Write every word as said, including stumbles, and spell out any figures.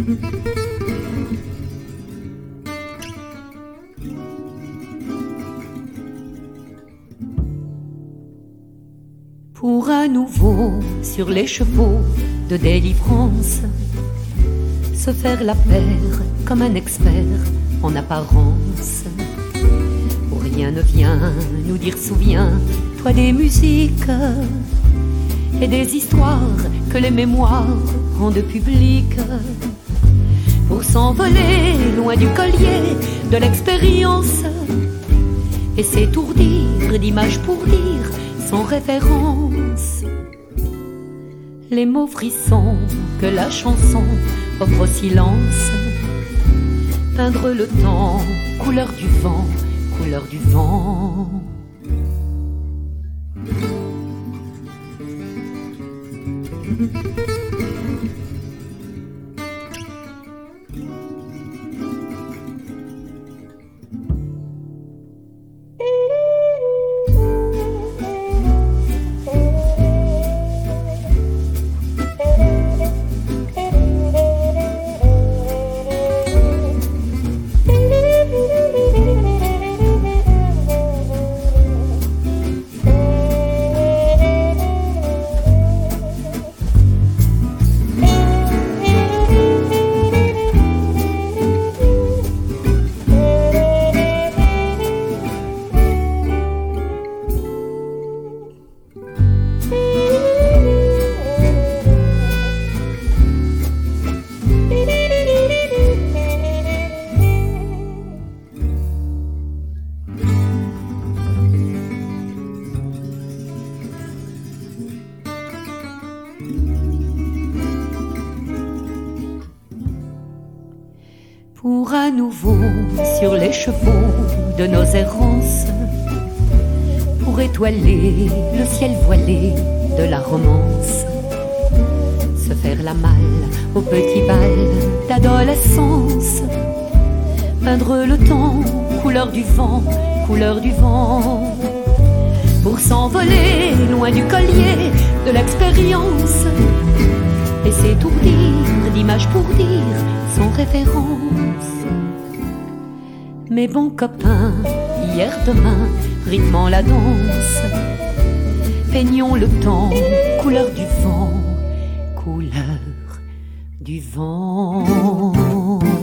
Pour à nouveau sur les chevaux de délivrance, se faire la paire comme un expert en apparence, où rien ne vient nous dire souviens-toi des musiques et des histoires que les mémoires rendent publiques, pour s'envoler loin du collier de l'expérience et s'étourdir d'images pour dire sans référence les mots frissons que la chanson offre au silence, peindre le temps, couleur du vent, couleur du vent. Pour à nouveau sur les chevaux de nos errances, pour étoiler le ciel voilé de la romance, se faire la malle au petit bal d'adolescence, peindre le temps, couleur du vent, couleur du vent, pour s'envoler loin du collier de l'expérience et s'étourdir d'images pour dire sans référence. Mes bons copains, hier, demain, rythmant la danse, peignons le temps, couleur du vent, couleur du vent.